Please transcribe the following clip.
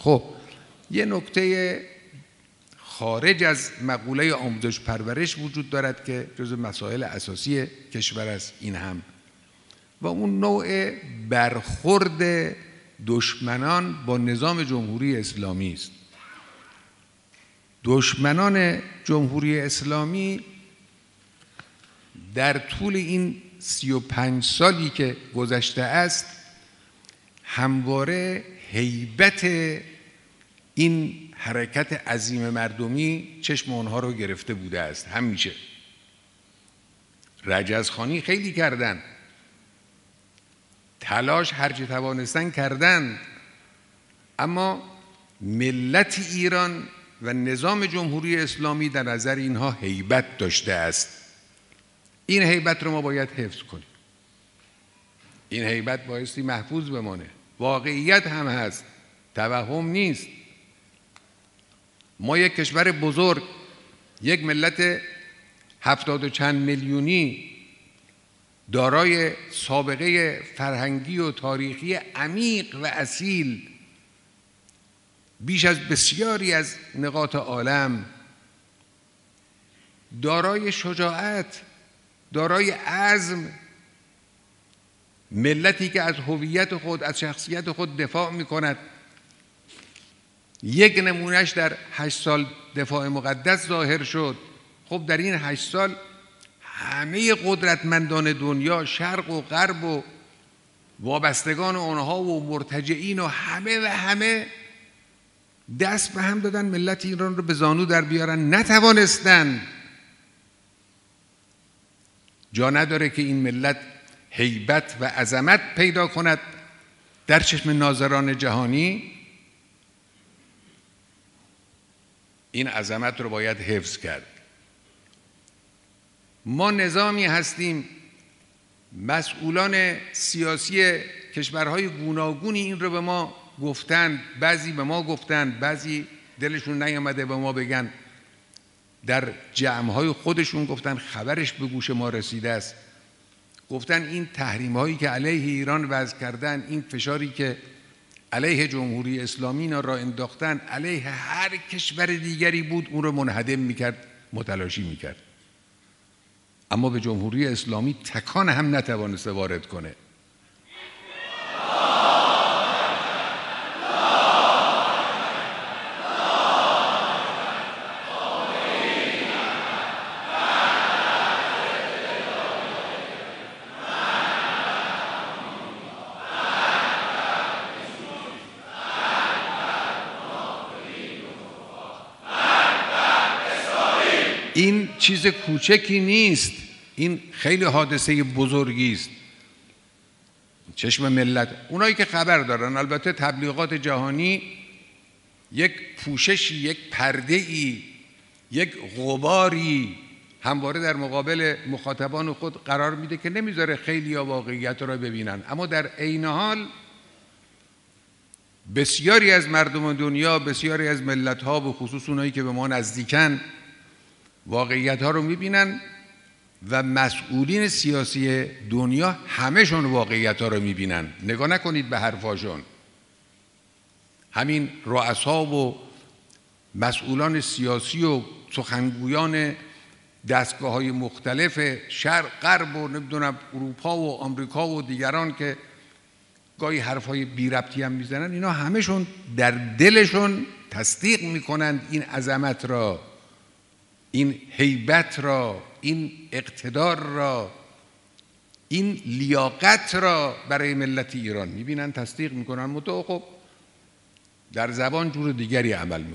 خب یه نکته خارج از مقوله آموزش پرورش وجود دارد که جزو مسائل اساسی کشور است، این هم و اون نوع برخورد دشمنان با نظام جمهوری اسلامی است. دشمنان جمهوری اسلامی در طول این 35 سالی که گذشته است همواره هیبت این حرکت عظیم مردمی چشم آنها رو گرفته بوده است. همیشه رجزخوانی خیلی کردن، تلاش هرچه توانستن کردن، اما ملت ایران و نظام جمهوری اسلامی در نظر اینها هیبت داشته است. این هیبت رو ما باید حفظ کنیم. این هیبت بایستی محفوظ بمانه. واقعیت هم هست، توهم نیست. ما یک کشور بزرگ، یک ملت 70 و چند میلیونی دارای سابقه فرهنگی و تاریخی عمیق و اصیل بیش از بسیاری از نقاط عالم، دارای شجاعت، دارای عزم، ملتی که از هویت خود، از شخصیت خود دفاع می‌کند. یک نمونهش در 8 سال دفاع مقدس ظاهر شد. خب در این 8 سال همه قدرتمندان دنیا، شرق و غرب و وابستگان آنها و مرتجعین و همه دست به هم دادن ملت ایران رو به زانو در بیارن، نتوانستن. جا نداره که این ملت هیبت و عظمت پیدا کند در چشم ناظران جهانی. این عظمت رو باید حفظ کرد. ما نظامی هستیم، مسئولان سیاسی کشورهای گوناگونی این رو به ما گفتند، بعضی به ما گفتند، بعضی دلشون نیامده به ما بگن، در جمعهای خودشون گفتن، خبرش به گوش ما رسیده است، گفتن این تحریم هایی که علیه ایران وضع کردن، این فشاری که علیه جمهوری اسلامی را انداختن، علیه هر کشور دیگری بود اون رو منهدم میکرد، متلاشی میکرد، اما به جمهوری اسلامی تکان هم نتوانسته وارد کنه. این چیز کوچکی نیست، این خیلی حادثه بزرگی است. چشم ملت، اونایی که خبر دارن، البته تبلیغات جهانی یک پوششی، یک پرده‌ای، یک غباری همواره در مقابل مخاطبان خود قرار میده که نمیذاره خیلی واقعیت را ببینن، اما در عین حال بسیاری از مردم دنیا، بسیاری از ملت‌ها، به خصوص اونایی که به ما نزدیکن، واقعیت ها رو میبینن و مسئولین سیاسی دنیا همه‌شون واقعیت ها رو میبینن. نگاه نکنید به حرفاشون. همین رؤسا و مسئولان سیاسی و سخنگویان دستگاه های مختلف شرق، غرب و نمیدونم اروپا و آمریکا و دیگران که گاهی حرفای بی ربطی هم میزنن، اینا همه‌شون در دلشون تصدیق میکنند این عظمت را، این هیبت را، این اقتدار را، این لیاقت را برای ملت ایران میبینن، تصدیق میکنن. خب در زبان جور دیگری عمل میکنن.